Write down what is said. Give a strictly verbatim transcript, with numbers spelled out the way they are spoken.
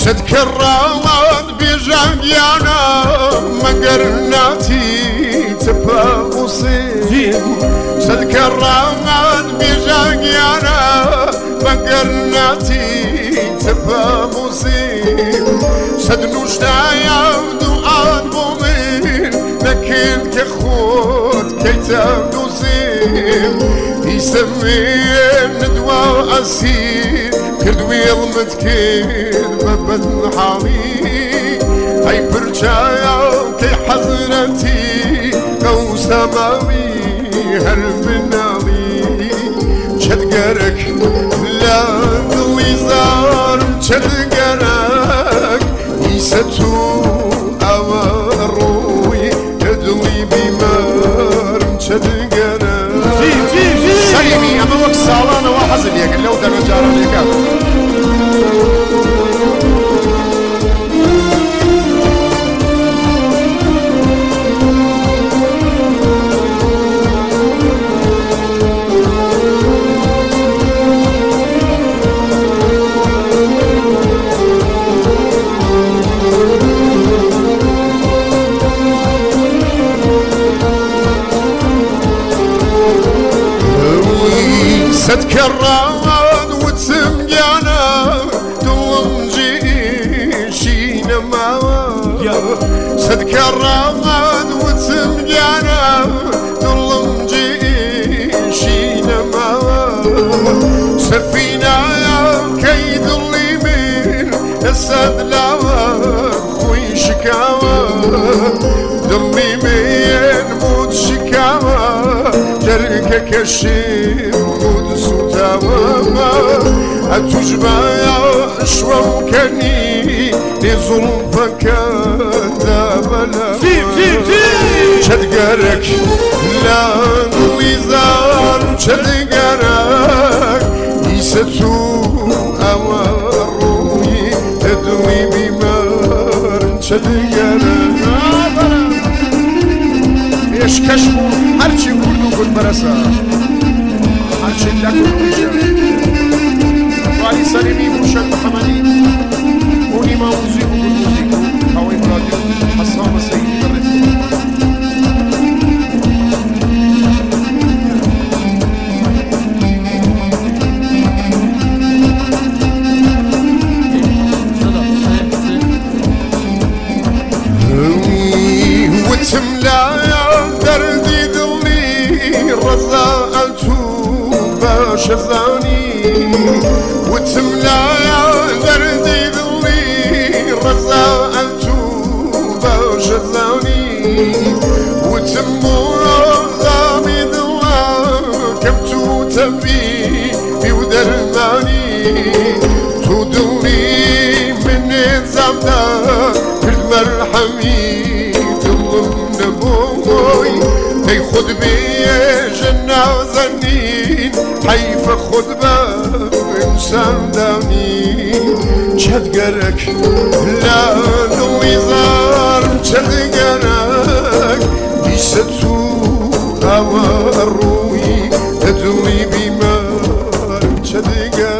شتكررت بجنجانا مقرناتي تبقى مصيب شتكررت بجنجانا مقرناتي تبقى مصيب شدنوشتايا دعاء بومين لكن كخوت كي تبدوسيب يسمين ندوى أسير كردوي المتكين مبدن حامي هاي برجايا كي حضرتي كو سماوي هربنامي شدقرك لا ضوي زار شدقرك يستو أوروي تدوي بمار شدقرك سليمي أما وقت سالانة وحزن يقل لو درجارة ليكا ستكررت وتسمجانا دلم جيشينا معاك ستكررت وتسمجانا دلم جيشينا معاك سفينا كيد اليمين السد لاوك خوي شكاوى دمي مين موت شكاوى جركك كشيم أتجمع أشوى كني لظلم فكان بلا زيب زيب زيب شدقرك لا ويزار شدقرك يستو أوروي تدوي بمار شدقرك ايش كشفو هرشي كله كل مرسا هرشي لكم وعلي سليمي موشك محمدي ونيما موزيكو بالموزيكو هاوي براديو حسام السيد الرسول وتملا دردي ظلي رزقته شفاني وتملا دردي ظلي رزقته شفاني وتمو ضامي الله كبتو تبي بودرماني تودوني من الزمدة بالمرحمي تظلم نبوي هي خد بي جنة ظنين حيف خد باب انسان دانين شدقرك لا نويزار شدقرك بيستو هوا الروي تدوي بمار شدقرك